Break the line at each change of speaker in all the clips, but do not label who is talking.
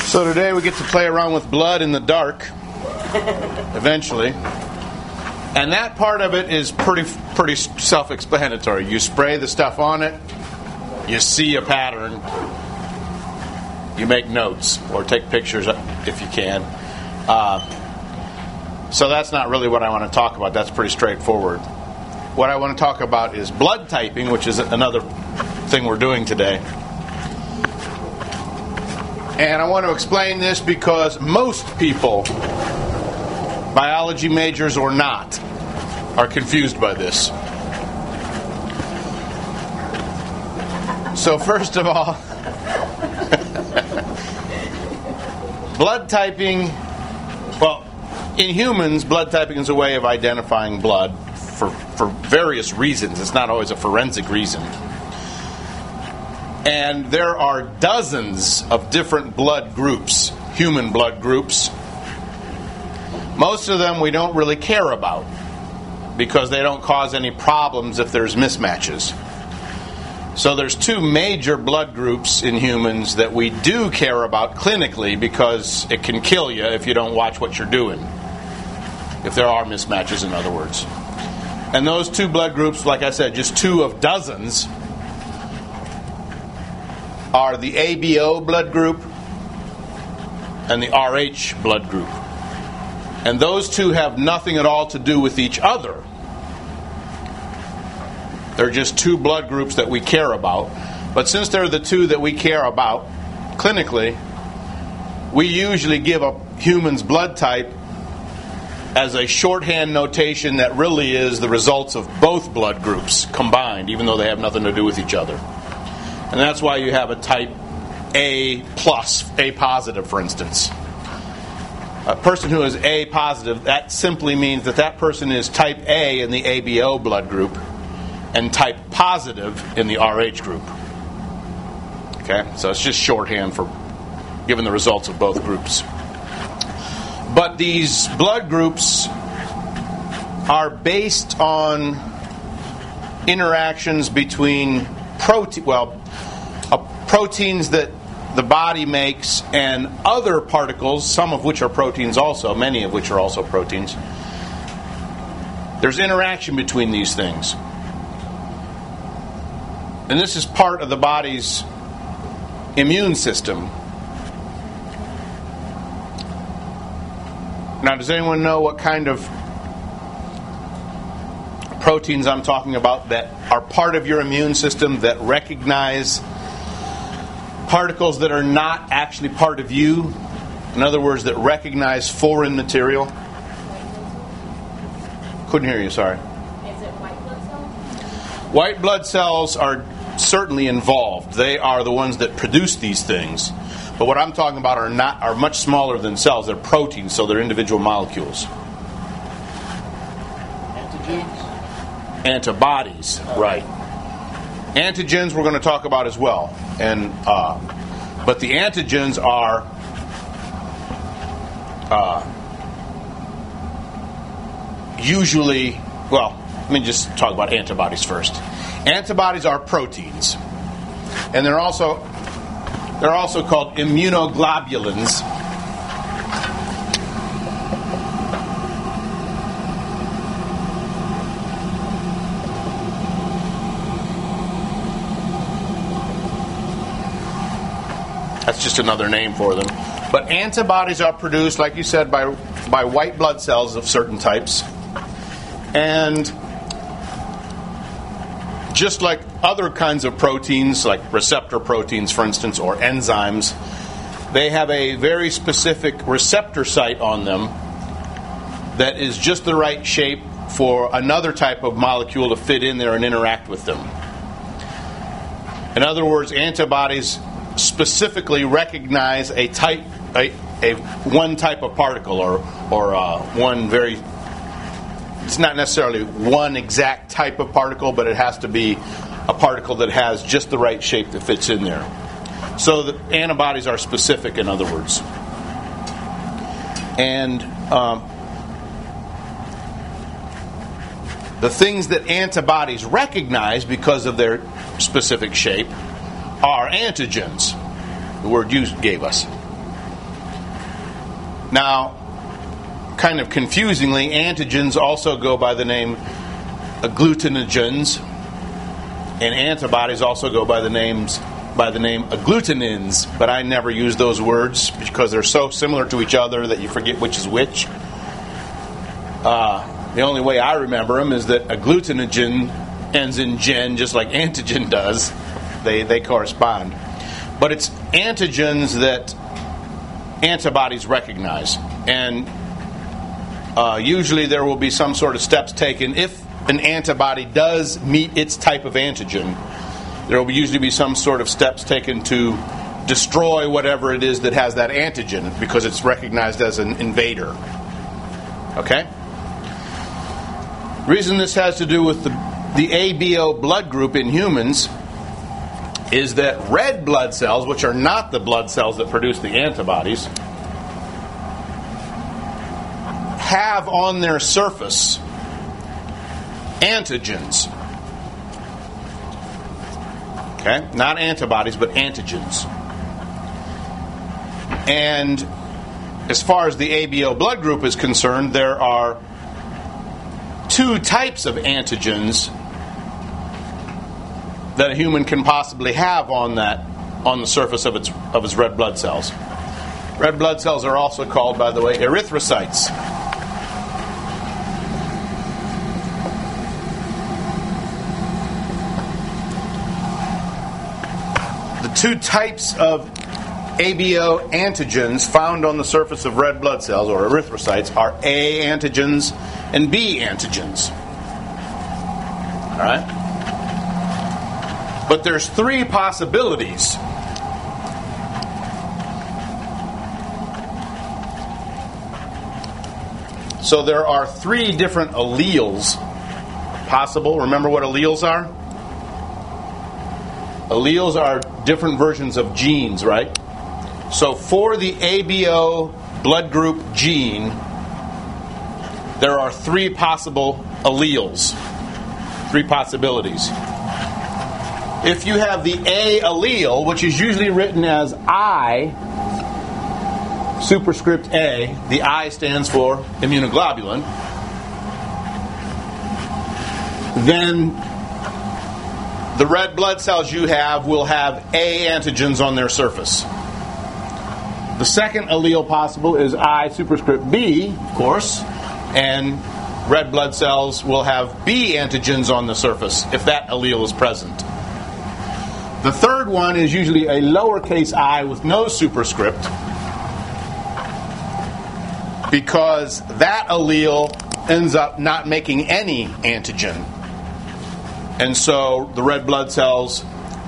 So today we get to play around with blood in the dark, eventually. And that part of it is pretty self-explanatory. You spray the stuff on it, you see a pattern, you make notes or take pictures if you can. So that's not really what I want to talk about. That's pretty straightforward. What I want to talk about is blood typing, which is another thing we're doing today. And I want to explain this because most people, biology majors or not, are confused by this. So first of all, blood typing, well, in humans, blood typing is a way of identifying blood for various reasons. It's not always a forensic reason. And there are dozens of different blood groups, human blood groups. Most of them we don't really care about because they don't cause any problems if there's mismatches. So there's two major blood groups in humans that we do care about clinically because it can kill you if you don't watch what you're doing. If there are mismatches, in other words. And those two blood groups, like I said, just two of dozens, are the ABO blood group and the RH blood group. And those two have nothing at all to do with each other. They're just two blood groups that we care about. But since they're the two that we care about clinically, we usually give a human's blood type as a shorthand notation that really is the results of both blood groups combined, even though they have nothing to do with each other. And that's why you have a type A plus, A positive, for instance. A person who is A positive, that simply means that person is type A in the ABO blood group and type positive in the RH group. Okay? So it's just shorthand for giving the results of both groups. But these blood groups are based on interactions between proteins that the body makes and other particles, some of which are proteins also, many of which are also proteins. There's interaction between these things. And this is part of the body's immune system. Now, does anyone know what kind of proteins I'm talking about that are part of your immune system that recognize particles that are not actually part of you? In other words, that recognize foreign material? Couldn't hear you, sorry.
Is it white blood cells?
White blood cells are certainly involved. They are the ones that produce these things. But what I'm talking about are much smaller than cells. They're proteins, so they're individual molecules.
Antigens?
Antibodies, right. Antigens we're going to talk about as well. And but the antigens are usually, well, let me just talk about antibodies first. Antibodies are proteins. And they're also called immunoglobulins. That's just another name for them. But antibodies are produced, like you said, by white blood cells of certain types. And just like other kinds of proteins, like receptor proteins, for instance, or enzymes, they have a very specific receptor site on them that is just the right shape for another type of molecule to fit in there and interact with them. In other words, antibodies specifically recognize a one type of particle or one very. It's not necessarily one exact type of particle, but it has to be a particle that has just the right shape that fits in there. So the antibodies are specific, in other words. And the things that antibodies recognize because of their specific shape are antigens, the word you gave us. Now, kind of confusingly, antigens also go by the name agglutinogens, and antibodies also go by the name agglutinins, but I never use those words because they're so similar to each other that you forget which is which. The only way I remember them is that agglutinogen ends in gen, just like antigen does. They correspond. But it's antigens that antibodies recognize. And usually there will be some sort of steps taken. If an antibody does meet its type of antigen, there will usually be some sort of steps taken to destroy whatever it is that has that antigen because it's recognized as an invader. Okay? The reason this has to do with the ABO blood group in humans is that red blood cells, which are not the blood cells that produce the antibodies, have on their surface antigens. Okay? Not antibodies, but antigens. And as far as the ABO blood group is concerned, there are two types of antigens that a human can possibly have on the surface of its red blood cells. Red blood cells are also called, by the way, erythrocytes. The two types of ABO antigens found on the surface of red blood cells, or erythrocytes, are A antigens and B antigens. All right? But there's three possibilities. So there are three different alleles possible. Remember what alleles are? Alleles are different versions of genes, right? So for the ABO blood group gene, there are three possible alleles, three possibilities. If you have the A allele, which is usually written as I, superscript A, the I stands for immunoglobulin, then the red blood cells you have will have A antigens on their surface. The second allele possible is I superscript B, of course, and red blood cells will have B antigens on the surface if that allele is present. The third one is usually a lowercase I with no superscript, because that allele ends up not making any antigen. And so the red blood cells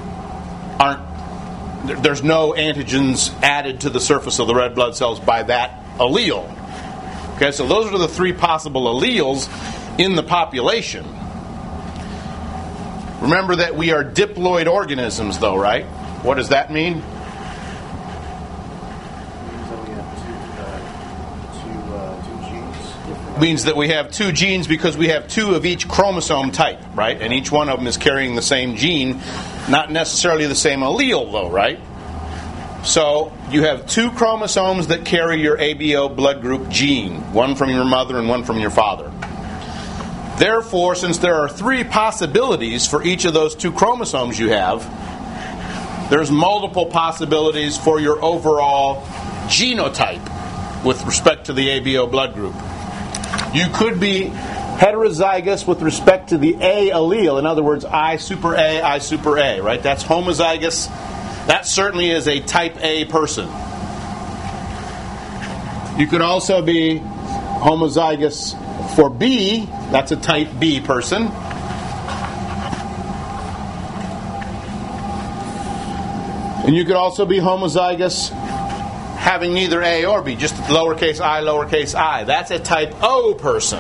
there's no antigens added to the surface of the red blood cells by that allele. Okay, so those are the three possible alleles in the population. Remember that we are diploid organisms, though, right? What does that mean? Means that we have two genes because we have two of each chromosome type, right? And each one of them is carrying the same gene, not necessarily the same allele, though, right? So you have two chromosomes that carry your ABO blood group gene, one from your mother and one from your father. Therefore, since there are three possibilities for each of those two chromosomes you have, there's multiple possibilities for your overall genotype with respect to the ABO blood group. You could be heterozygous with respect to the A allele. In other words, I super A, right? That's homozygous. That certainly is a type A person. You could also be homozygous for B. That's a type B person. And you could also be homozygous having neither A or B, just lowercase I. That's a type O person.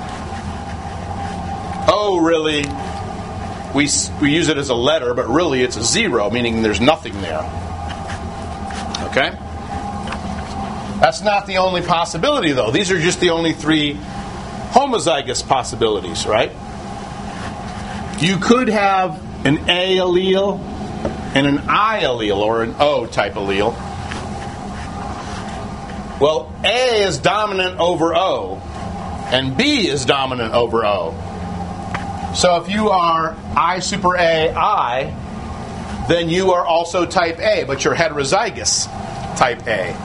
O really, we use it as a letter, but really it's a zero, meaning there's nothing there. Okay? That's not the only possibility, though. These are just the only three homozygous possibilities, right? You could have an A allele and an I allele, or an O type allele. Well, A is dominant over O, and B is dominant over O. So if you are I super AI, then you are also type A, but you're heterozygous type A.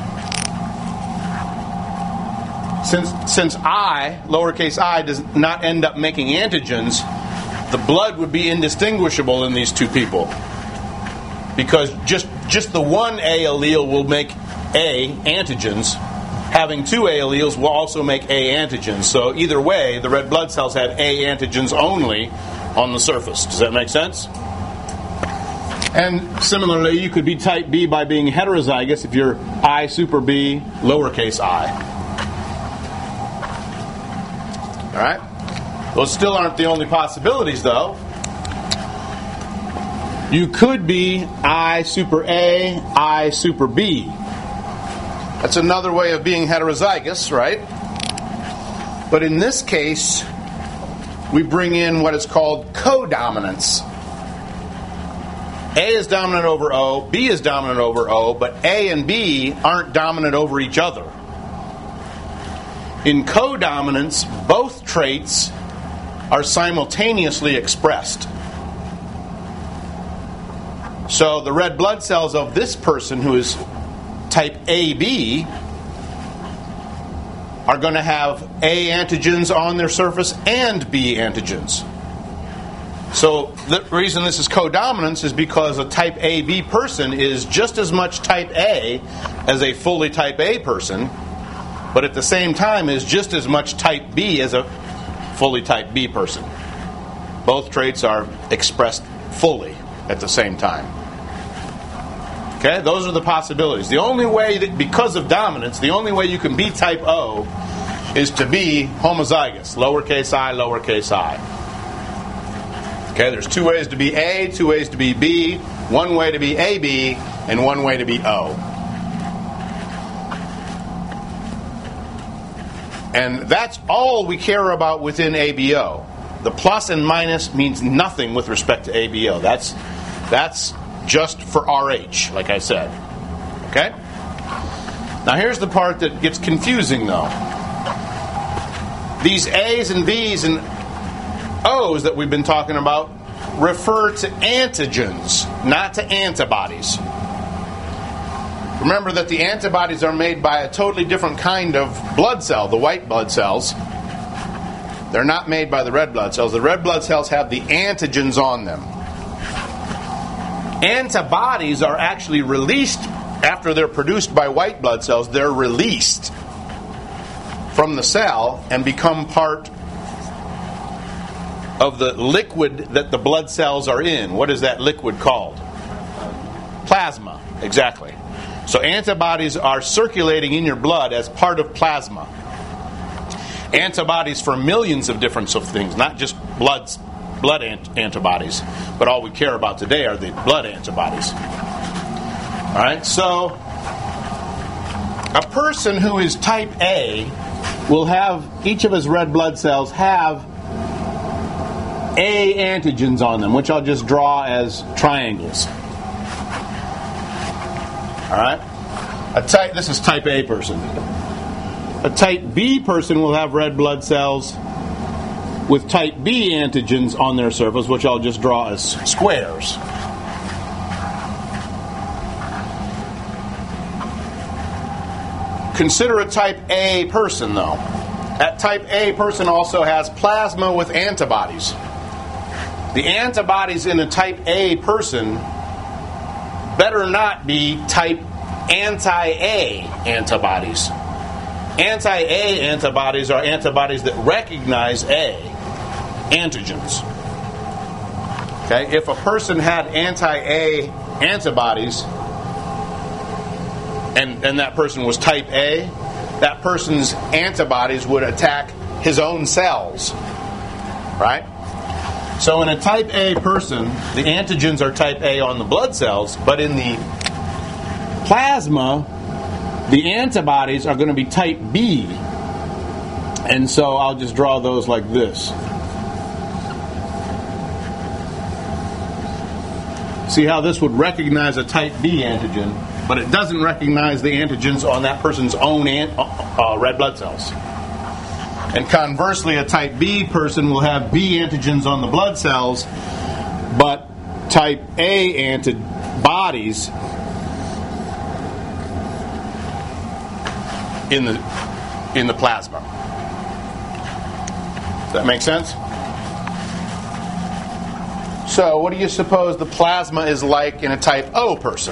Since I, lowercase I, does not end up making antigens, the blood would be indistinguishable in these two people. Because just the one A allele will make A antigens. Having two A alleles will also make A antigens. So either way, the red blood cells have A antigens only on the surface. Does that make sense? And similarly, you could be type B by being heterozygous if you're I super B, lowercase I. All right? Those still aren't the only possibilities, though. You could be I super A, I super B. That's another way of being heterozygous, right? But in this case, we bring in what is called codominance. A is dominant over O, B is dominant over O, but A and B aren't dominant over each other. In codominance, both traits are simultaneously expressed. So the red blood cells of this person who is type AB are going to have A antigens on their surface and B antigens. So the reason this is codominance is because a type AB person is just as much type A as a fully type A person, but at the same time is just as much type B as a fully type B person. Both traits are expressed fully at the same time. Okay, those are the possibilities. The only way that, because of dominance, the only way you can be type O is to be homozygous, lowercase I, lowercase I. Okay, there's two ways to be A, two ways to be B, one way to be AB, and one way to be O. And that's all we care about within ABO. The plus and minus means nothing with respect to ABO. That's just for RH, like I said. Okay? Now here's the part that gets confusing, though. These A's and B's and O's that we've been talking about refer to antigens, not to antibodies. Remember that the antibodies are made by a totally different kind of blood cell, the white blood cells. They're not made by the red blood cells. The red blood cells have the antigens on them. Antibodies are actually released after they're produced by white blood cells. They're released from the cell and become part of the liquid that the blood cells are in. What is that liquid called? Plasma, exactly. So antibodies are circulating in your blood as part of plasma. Antibodies for millions of different things, not just blood antibodies, but all we care about today are the blood antibodies. All right, so a person who is type A will have, each of his red blood cells have A antigens on them, which I'll just draw as triangles. All right? This is type A person. A type B person will have red blood cells with type B antigens on their surface, which I'll just draw as squares. Consider a type A person, though. That type A person also has plasma with antibodies. The antibodies in a type A person better not be type anti-A antibodies. Anti-A antibodies are antibodies that recognize A antigens. Okay, if a person had anti-A antibodies and that person was type A, that person's antibodies would attack his own cells. Right? So in a type A person, the antigens are type A on the blood cells, but in the plasma, the antibodies are going to be type B. And so I'll just draw those like this. See how this would recognize a type B antigen? but it doesn't recognize the antigens on that person's own red blood cells. And conversely, a type B person will have B antigens on the blood cells, but type A antibodies in the plasma. Does that make sense? So, what do you suppose the plasma is like in a type O person?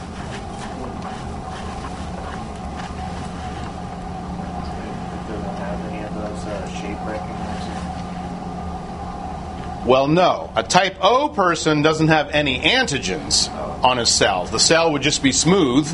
Well, no. A type O person doesn't have any antigens on his cells. The cell would just be smooth,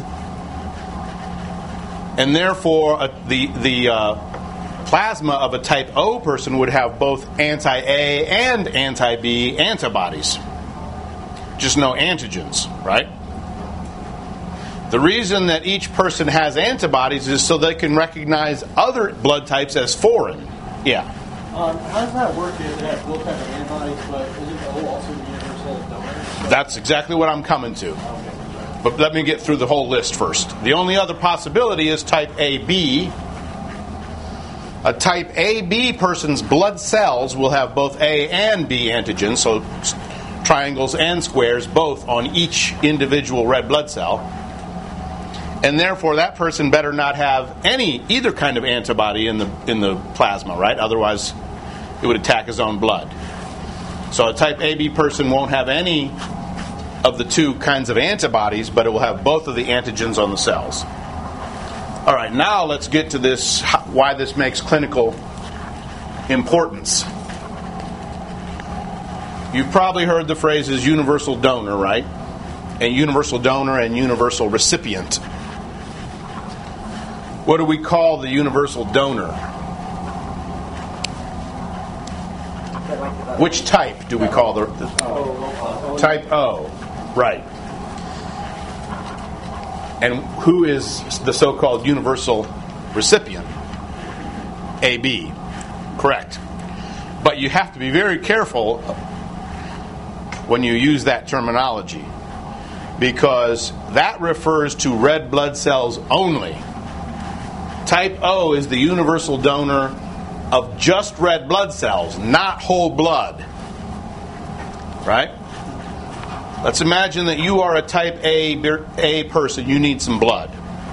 and therefore the plasma of a type O person would have both anti-A and anti-B antibodies. Just no antigens, right? The reason that each person has antibodies is so they can recognize other blood types as foreign. Yeah.
How does that work if it has both types of antibodies, but isn't O also the universal donor?
That's exactly what I'm coming to. But let me get through the whole list first. The only other possibility is type AB. A type AB person's blood cells will have both A and B antigens, so triangles and squares, both on each individual red blood cell. And therefore, that person better not have either kind of antibody in the plasma, right? Otherwise, it would attack his own blood. So a type AB person won't have any of the two kinds of antibodies, but it will have both of the antigens on the cells. All right, now let's get to this, why this makes clinical importance. You've probably heard the phrases universal donor, right? And universal donor and universal recipient. What do we call the universal donor? Which type do we call the type O? Right. And who is the so-called universal recipient? AB. Correct. But you have to be very careful when you use that terminology, because that refers to red blood cells only. Type O is the universal donor of just red blood cells, not whole blood. Right? Let's imagine that you are a type A person. You need some blood.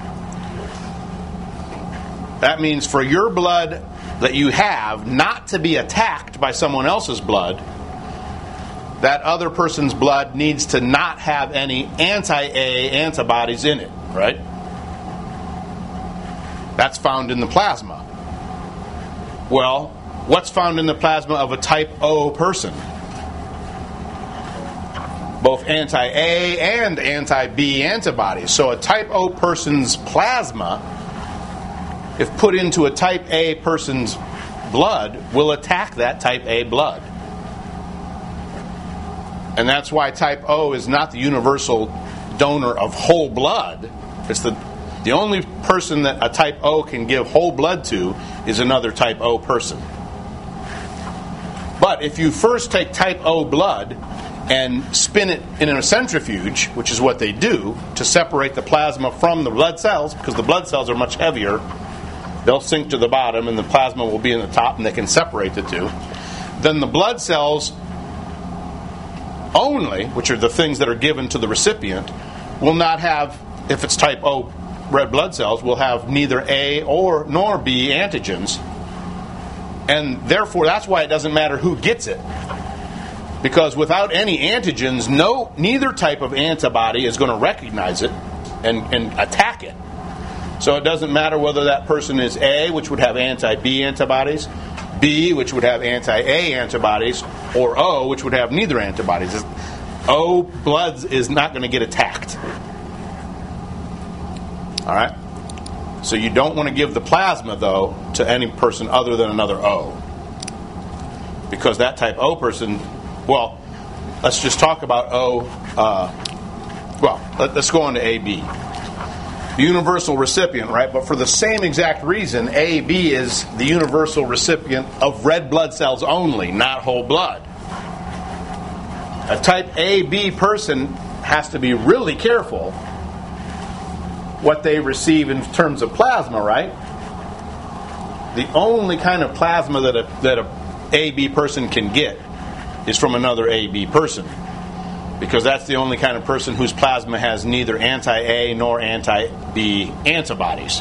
That means for your blood that you have not to be attacked by someone else's blood, that other person's blood needs to not have any anti-A antibodies in it, right? That's found in the plasma. Well, what's found in the plasma of a type O person? Both anti-A and anti-B antibodies. So a type O person's plasma, if put into a type A person's blood, will attack that type A blood. And that's why type O is not the universal donor of whole blood. It's the only person that a type O can give whole blood to is another type O person. But if you first take type O blood and spin it in a centrifuge, which is what they do, to separate the plasma from the blood cells, because the blood cells are much heavier, they'll sink to the bottom and the plasma will be in the top and they can separate the two. Then the blood cells only, which are the things that are given to the recipient, will not have, if it's type O red blood cells, will have neither A nor B antigens. And therefore, that's why it doesn't matter who gets it. Because without any antigens, neither type of antibody is going to recognize it and attack it. So it doesn't matter whether that person is A, which would have anti-B antibodies, B, which would have anti-A antibodies, or O, which would have neither antibodies. O blood is not going to get attacked. All right? So you don't want to give the plasma, though, to any person other than another O. Because that type O person, well, let's just talk about O. Let's go on to AB. The universal recipient, right? But for the same exact reason, AB is the universal recipient of red blood cells only, not whole blood. A type AB person has to be really careful what they receive in terms of plasma, right? The only kind of plasma that a AB person can get is from another AB person, because that's the only kind of person whose plasma has neither anti-A nor anti-B antibodies.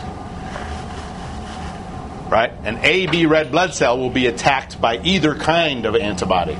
Right? An AB red blood cell will be attacked by either kind of antibody.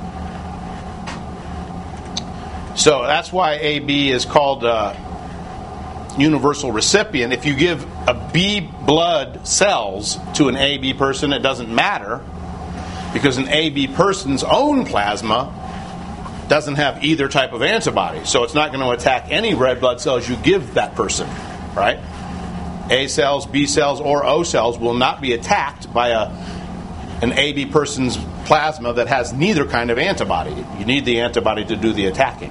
So that's why AB is called universal recipient. If you give a B blood cells to an AB person, it doesn't matter, because an AB person's own plasma doesn't have either type of antibody. So it's not going to attack any red blood cells you give that person, right? A cells, B cells, or O cells will not be attacked by an AB person's plasma that has neither kind of antibody. You need the antibody to do the attacking.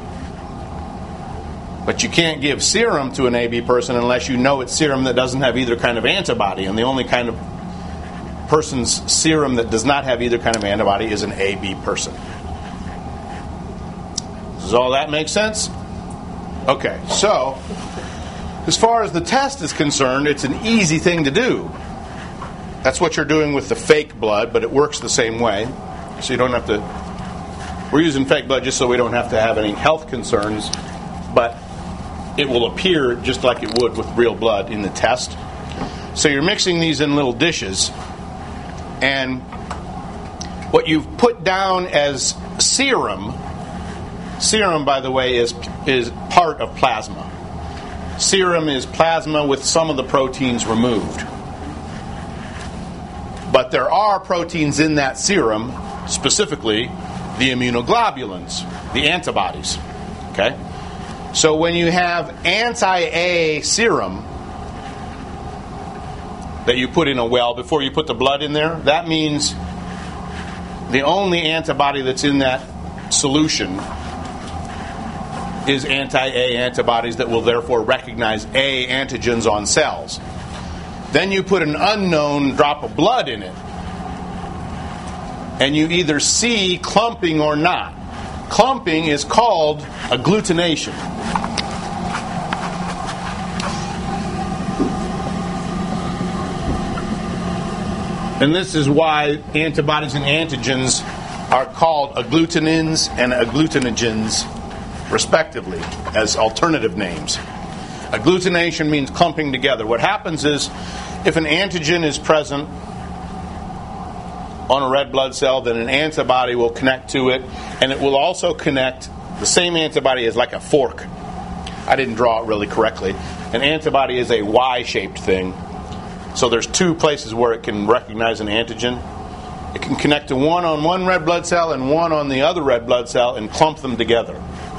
But you can't give serum to an AB person unless you know it's serum that doesn't have either kind of antibody. And the only kind of person's serum that does not have either kind of antibody is an AB person. Does all that make sense? Okay, so as far as the test is concerned, it's an easy thing to do. That's what you're doing with the fake blood, but it works the same way. So you don't have to... We're using fake blood just so we don't have to have any health concerns, but it will appear just like it would with real blood in the test. So you're mixing these in little dishes, and what you've put down as serum, by the way, is part of plasma. Serum is plasma with some of the proteins removed. But there are proteins in that serum, specifically the immunoglobulins, the antibodies. Okay? So when you have anti-A serum that you put in a well before you put the blood in there, that means the only antibody that's in that solution is anti-A antibodies that will therefore recognize A antigens on cells. Then you put an unknown drop of blood in it, and you either see clumping or not. Clumping is called agglutination. And this is why antibodies and antigens are called agglutinins and agglutinogens, respectively, as alternative names. Agglutination means clumping together. What happens is, if an antigen is present on a red blood cell, then an antibody will connect to it, and it will also connect. The same antibody is like a fork. I didn't draw it really correctly. An antibody is a Y-shaped thing. So there's two places where it can recognize an antigen. It can connect to one on one red blood cell and one on the other red blood cell and clump them together.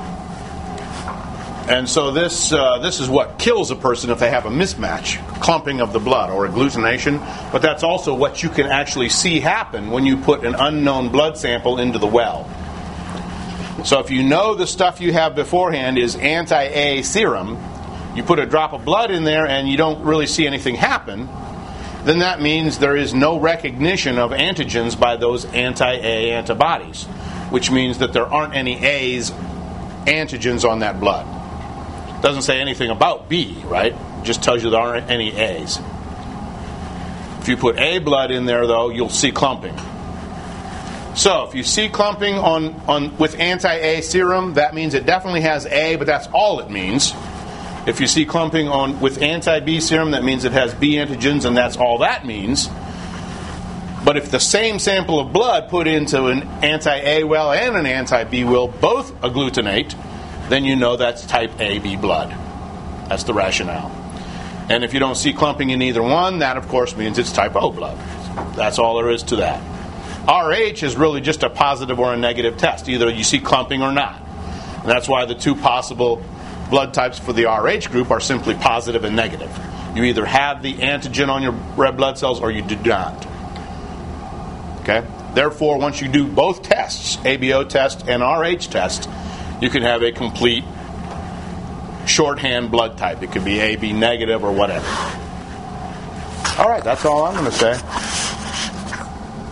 And so this is what kills a person if they have a mismatch, clumping of the blood or agglutination. But that's also what you can actually see happen when you put an unknown blood sample into the well. So if you know the stuff you have beforehand is anti-A serum, you put a drop of blood in there and you don't really see anything happen, then that means there is no recognition of antigens by those anti-A antibodies, which means that there aren't any A's antigens on that blood. Doesn't say anything about B, right? It just tells you there aren't any A's. If you put A blood in there, though, you'll see clumping. So if you see clumping on with anti-A serum, that means it definitely has A, but that's all it means. If you see clumping with anti-B serum, that means it has B antigens, and that's all that means. But if the same sample of blood put into an anti-A well and an anti-B well both agglutinate, then you know that's type AB blood. That's the rationale. And if you don't see clumping in either one, that of course means it's type O blood. That's all there is to that. RH is really just a positive or a negative test. Either you see clumping or not. And that's why the two possible blood types for the RH group are simply positive and negative. You either have the antigen on your red blood cells or you do not. Okay? Therefore, once you do both tests, ABO test and RH test, you can have a complete shorthand blood type. It could be AB negative or whatever. All right, that's all I'm going to say.